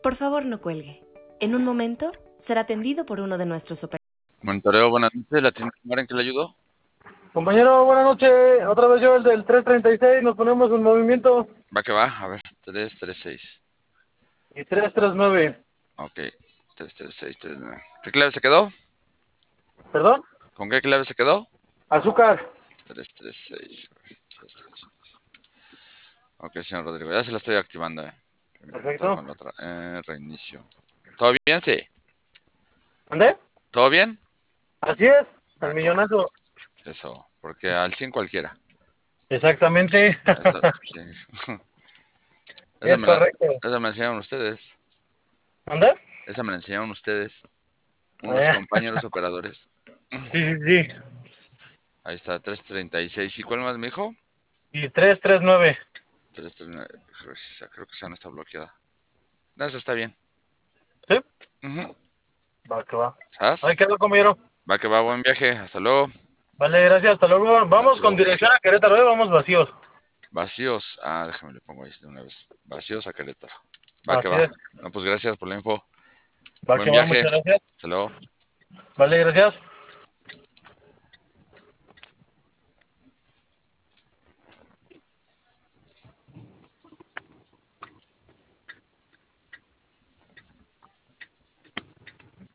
Por favor, no cuelgue. En un momento será atendido por uno de nuestros operadores. Monitoreo, buenas noches. ¿La tienda en que le ayudó? Compañero, buenas noches. Otra vez yo, el del 336, nos ponemos en movimiento. Va que va. A ver, 336. Y 339. Ok, 336, 39. ¿Qué clave se quedó? ¿Perdón? ¿Con qué clave se quedó? Azúcar. 336. 336. Ok, señor Rodrigo, ya se la estoy activando. Permítame, estoy Perfecto. con la otra. Reinicio. ¿Todo bien? Sí. ¿Dónde? ¿Todo bien? Así es. Ah, El qué bueno. millonazo. Eso, porque al 100 cualquiera. Exactamente. Eso, sí. Esa Es me la, correcto. esa me la enseñaron ustedes. ¿Dónde? Esa me la enseñaron ustedes. Unos compañeros operadores. Sí, sí, sí. Ahí está, 336. ¿Y cuál más me dijo? Y 339. 339. Creo que esa no está bloqueada. No, esa está bien. ¿Sí? Ujú. Va, que va. ¿Sabes? Ahí quedó, compañero. Va que va, buen viaje. Hasta luego. Vale, gracias. Hasta luego. Vamos Hasta con luego. dirección a Querétaro, ¿eh? Vamos vacíos. Vacíos. Ah, déjame le pongo ahí de una vez. Vacíos a Querétaro. Va que Así va. es. No, pues gracias por la info. Va, Buen que va. viaje. Muchas gracias. Hasta luego. Vale, gracias.